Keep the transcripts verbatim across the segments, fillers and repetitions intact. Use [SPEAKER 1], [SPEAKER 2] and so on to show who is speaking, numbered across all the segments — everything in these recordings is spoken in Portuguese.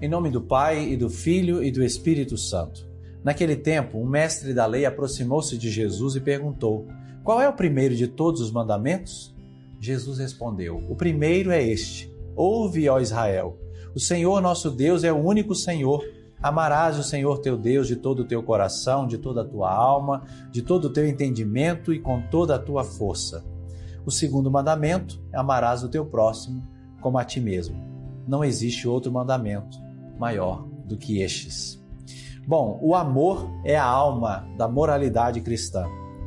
[SPEAKER 1] Em nome do Pai, e do Filho, e do Espírito Santo. Naquele tempo, um mestre da lei aproximou-se de Jesus e perguntou: qual é o primeiro de todos os mandamentos? Jesus respondeu: o primeiro é este: ouve, ó Israel, o Senhor nosso Deus é o único Senhor. Amarás o Senhor teu Deus de todo o teu coração, de toda a tua alma, de todo o teu entendimento e com toda a tua força. O segundo mandamento é: amarás o teu próximo como a ti mesmo. Não existe outro mandamento maior do que estes. Bom, o amor é a alma da moralidade cristã.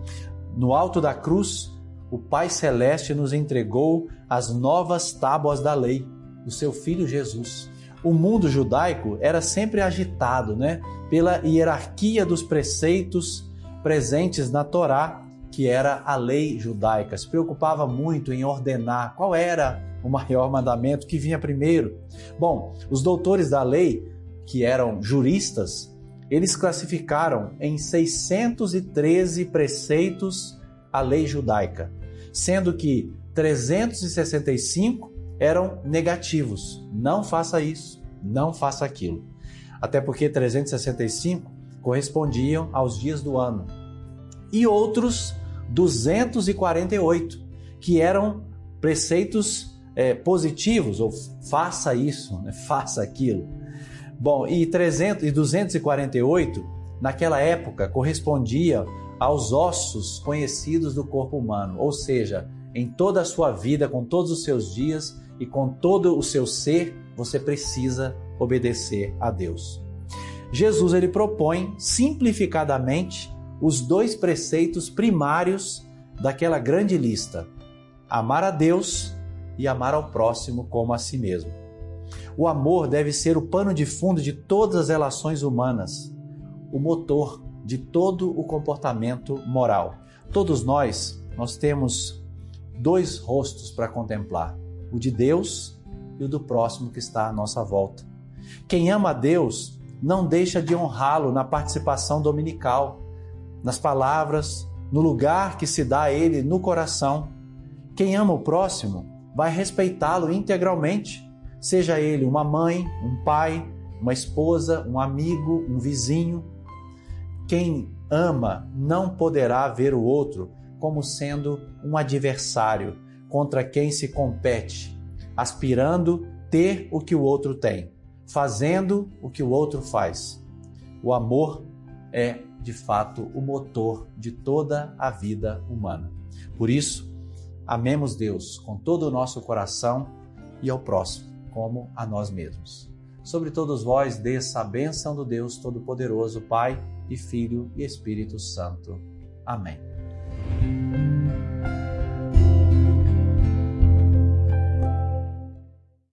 [SPEAKER 1] No alto da cruz, o Pai Celeste nos entregou as novas tábuas da lei, o seu Filho Jesus. O mundo judaico era sempre agitado, né, pela hierarquia dos preceitos presentes na Torá, que era a lei judaica. Se preocupava muito em ordenar qual era o maior mandamento que vinha primeiro. Bom, os doutores da lei, que eram juristas, eles classificaram em seiscentos e treze preceitos a lei judaica, sendo que trezentos e sessenta e cinco eram negativos. Não faça isso, não faça aquilo. Até porque trezentos e sessenta e cinco correspondiam aos dias do ano. E outros duzentos e quarenta e oito, que eram preceitos é, positivos, ou faça isso, né? Faça aquilo. Bom, e, trezentos, e duzentos e quarenta e oito, naquela época, correspondia aos ossos conhecidos do corpo humano, ou seja, em toda a sua vida, com todos os seus dias e com todo o seu ser, você precisa obedecer a Deus. Jesus ele propõe simplificadamente os dois preceitos primários daquela grande lista: amar a Deus e amar ao próximo como a si mesmo. O amor deve ser o pano de fundo de todas as relações humanas, o motor de todo o comportamento moral. Todos nós, nós temos dois rostos para contemplar: o de Deus e o do próximo que está à nossa volta. Quem ama a Deus não deixa de honrá-lo na participação dominical, nas palavras, no lugar que se dá a Ele no coração. Quem ama o próximo vai respeitá-lo integralmente, seja ele uma mãe, um pai, uma esposa, um amigo, um vizinho. Quem ama não poderá ver o outro como sendo um adversário contra quem se compete, aspirando ter o que o outro tem, fazendo o que o outro faz. O amor é, de fato, o motor de toda a vida humana. Por isso, amemos Deus com todo o nosso coração e ao próximo como a nós mesmos. Sobre todos vós desça a bênção do Deus Todo-Poderoso, Pai e Filho e Espírito Santo. Amém.